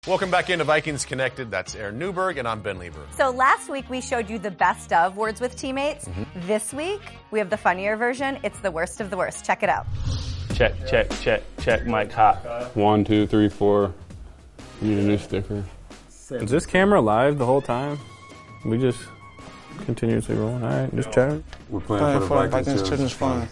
Welcome back into Vikings Connected. That's Aaron Newberg, and I'm Ben Lieber. So last week we showed you the best of words with teammates. This week we have the funnier version. It's the worst of the worst. Check it out. Check, check, check, check, mic hot. 1, 2, 3, 4. We need a new sticker. Is this camera live the whole time? We just continuously rolling. All right, just chatting. We're playing for the Vikings Children's Fund.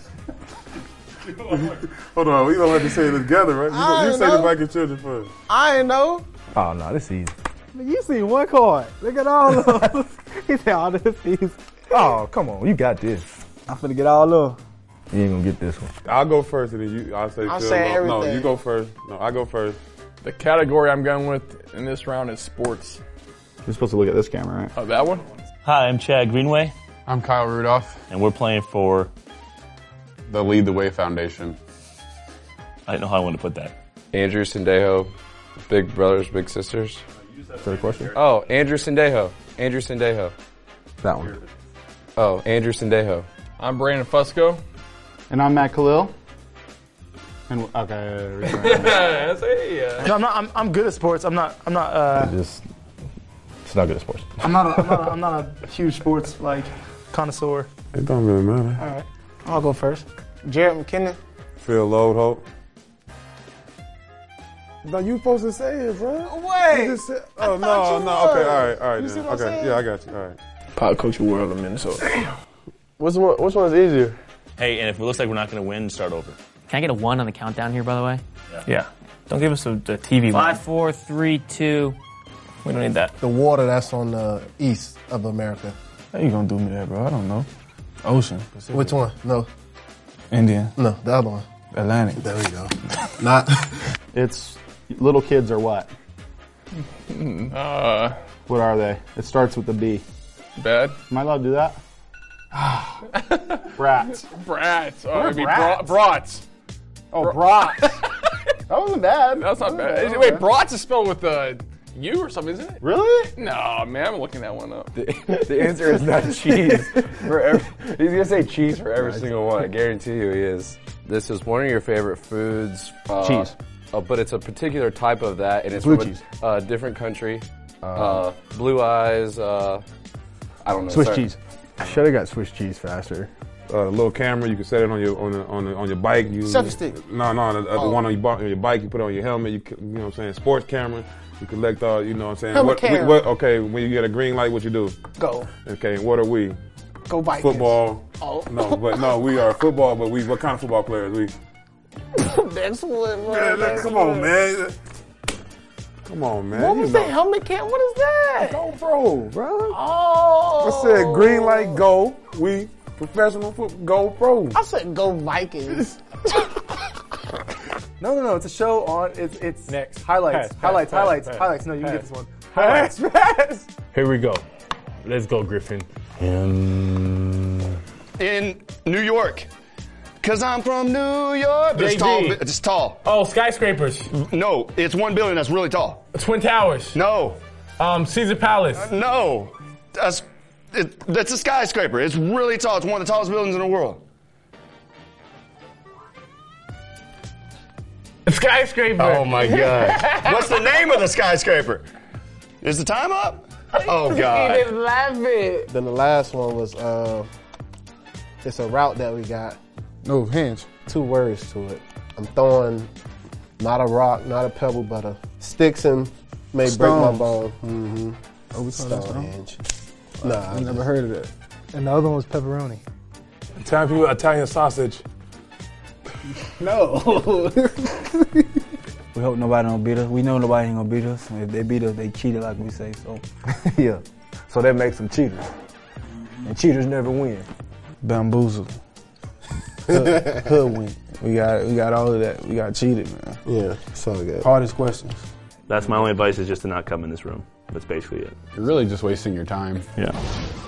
Hold on, we don't have to say it together, right? You say the Vikings Children's Fund. I ain't know. Oh, no, this is easy. You see one card. Look at all of them. He said, oh, this is easy. Oh, come on. You got this. I'm finna get all of them. You ain't gonna get this one. I'll go first, and then I'll say saying No, everything. you go first. No, I go first. The category I'm going with in this round is sports. You're supposed to look at this camera, right? Oh, that one? Hi, I'm Chad Greenway, I'm Kyle Rudolph. and we're playing for, The Lead the Way Foundation. I don't know how I want to put that. Andrew Sendejo, Big Brothers, Big Sisters. Is that a question? Oh, Andrew Sendejo. Andrew Sendejo. That one. Oh, Andrew Sendejo. I'm Brandon Fusco. And I'm Matt Khalil. No, I'm good at sports. I'm not It's not good at sports. I'm not a huge sports connoisseur. It don't really matter. All right. I'll go first. Jared McKinnon. Phil Load Hope. No, you supposed to say it, bro. Wait. You just said, thought you Okay, was. all right. You Then. see what I'm Okay, saying? yeah, I got you. All right. Pop Coach World of Minnesota. Which one's easier? Hey, and if it looks like we're not going to win, start over. Can I get a 1 on the countdown here, by the way? Yeah. Don't give us the TV one. 5, 4, 3, 2. We don't need that. The water that's on the east of America. How you gonna do me that, bro? I don't know. Ocean. Pacific. Which one? No. Indian. No, the other one. Atlantic. There we go. Not. It's little kids are what? What are they? It starts with the B. Bad. Am I allowed to do that? Brats. Brats. Oh, What are maybe brats? brats. Oh, brats. That wasn't bad. That's not bad. That Wait, wasn't bad. brats is spelled with a U or something, isn't it? Really? No, man, I'm looking that one up. The answer is not cheese. He's going to say cheese for every single one. I guarantee you he is. This is one of your favorite foods. Cheese. Oh, but it's a particular type of that, and it's Blue from cheese. a different country. Blue eyes. I don't know. Swiss Sorry. cheese. I should have got Swiss cheese faster. A little camera, you can set it on your bike. Selfie stick. No, the one on your bike. You put it on your helmet. You know what I'm saying? Sports camera. You collect all. You know what I'm saying? Helmet camera. Okay, when you get a green light, what you do? Go. Okay, what are we? Go Vikings. Football. Oh. No, we are football. But what kind of football players? We. That's what, bro. Come on, man. Come on, man. What was that helmet cam? What is that? GoPro, bro. Oh. I said green light, go. We professional GoPro. I said go Vikings. No. It's a show on. It's Next. highlights. Pass. Highlights. No, you can get this one. Pass. Pass. Here we go. Let's go, Griffin. In New York. Cause I'm from New York. But it's tall. JV. It's tall. Oh, skyscrapers. No, it's 1 building that's really tall. Twin Towers. No, Caesar Palace. no. That's a skyscraper. It's really tall. It's one of the tallest buildings in the world. Skyscraper. Oh my God. What's the name of the skyscraper? Is the time up? Oh God. Then the last one was it's a route that we got. No, hinge. 2 words to it. I'm throwing not a rock, not a pebble, but a sticks and may break my bone. Mm-hmm. Oh, we saw that Stonehenge. Nah, I never heard of that. And the other one was pepperoni. Italian sausage. No. We hope nobody don't beat us. We know nobody ain't gonna beat us. If they beat us, they cheated like we say, so. Yeah. So that makes them cheaters. And cheaters never win. Bamboozled. Hoodwink. We got all of that. We got cheated, man. Yeah, it's all good. Hardest questions. That's my only advice is just to not come in this room. That's basically it. You're really just wasting your time. Yeah.